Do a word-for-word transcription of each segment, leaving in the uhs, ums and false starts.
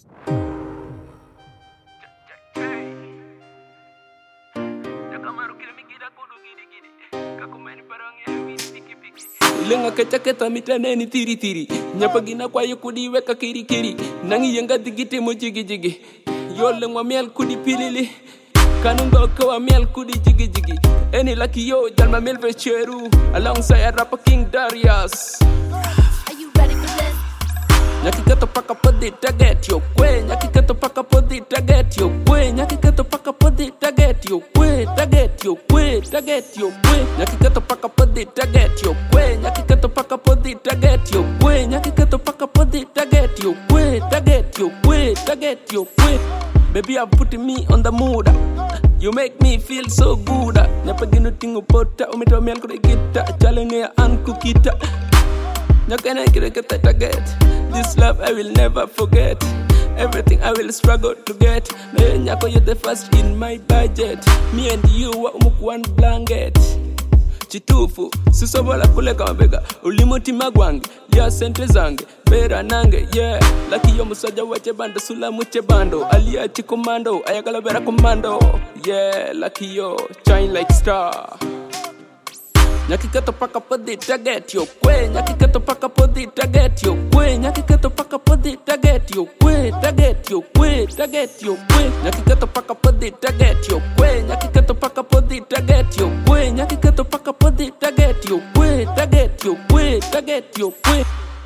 Lenga kachaketa mitaneni tiri tiri nyapagina kwa yukudi weka kiri kiri nangi yenga digite mo jigi jigi yo lengwa miel kudi pilili kanungo kwa miel kudi jigi jigi any lucky yo jalma miel vecheru alongside rapper King Darius. Are you ready for this? Nyakikato paka podi target yo kwe nyakikato paka podi target yo kwe nyakikato paka podi target yo kwe target yo kwe target yo kwe nyakikato paka podi target yo kwe nyakikato paka podi target yo kwe nyakikato paka podi target yo kwe target yo kwe target yo kwe. Baby, I'm putting me on the mood. You make me feel so good. Nyapagino tingo pota umito miel kure kita challenge an kukita. Nyakana kireketa target. This love I will never forget. Everything I will struggle to get. Me nyako you're the first in my budget. Me and you wa umuku one blanket. Chitufu, sisobola kule kama bega. Ulimuti magwangi, liya sente zange. Bera nange, yeah. Laki yo musaja wache bando, sula muche bando. Alia chikomando, ayakala bera komando. Yeah, laki yo, shine like star. Nyakikato paka podi target yo kwe nyakikato paka podi target yo kwe nyakikato paka podi target yo kwe target yo kwe target yo kwe nyakikato paka podi target yo kwe nyakikato paka podi target yo kwe nyakikato paka podi target yo kwe target yo kwe target yo kwe.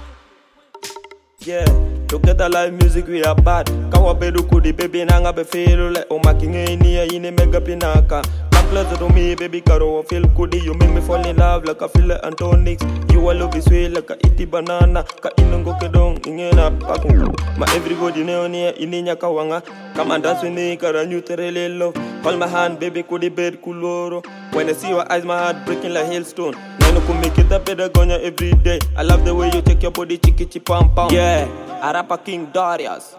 Yeah, together live music we are bad. Kawa bedu kudi baby nanga be feel like o making any ine mega pinaka. Come closer to me baby karo feel kudi you make me fall in love like a feel Antonix. You all love is sweet like a iti banana ka inungo kedong ingena pakung. Ma everybody know ni ininya kawanga. Come and dance with me kara new terele love. Hold my hand baby kudi bed kuloro. When I see your eyes my heart breaking like hailstone. I could make it a better gonya every day. I love the way you take your body chiki chi pam pam. Yeah, I rapper King Darius.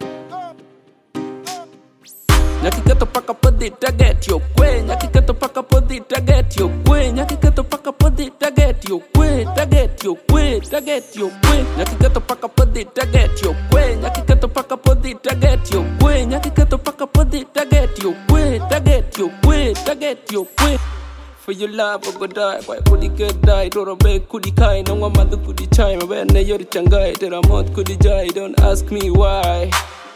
Nyakikato paka podi target yo kwe nyakikato paka podi target yo kwe nyakikato paka podi target yo kwe target yo kwe target yo kwe nyakikato paka podi target yo kwe nyakikato paka podi target yo kwe nyakikato paka podi target yo kwe target yo kwe target yo kwe. For your love, I go die. Why could he get die? Don't obey, could he kind? No one mother could he chime. When you're the changai, there are more could he die. Don't ask me why.